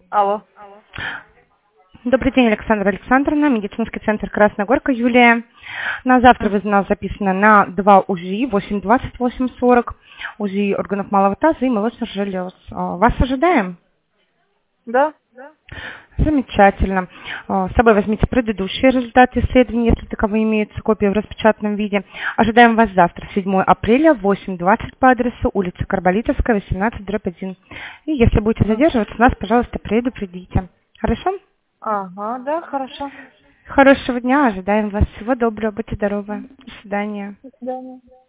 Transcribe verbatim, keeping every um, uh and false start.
Алло. Добрый день, Александра Александровна, медицинский центр Красная Горка, Юлия. На завтра вы у нас записано на два УЗИ, восемь двадцать, восемь сорок, УЗИ органов малого таза и молочных желез. А, Вас ожидаем? Да? Замечательно. А, С собой возьмите предыдущие результаты исследований, если таковые имеются, копии в распечатанном виде. Ожидаем вас завтра, седьмого апреля, в восемь двадцать по адресу улица Карболитовская, восемнадцать, дробь один. И если будете задерживаться, нас, пожалуйста, предупредите. Хорошо? Ага, да, хорошо. Хорошего дня, ожидаем вас. Всего доброго, будьте здоровы. До свидания. До свидания.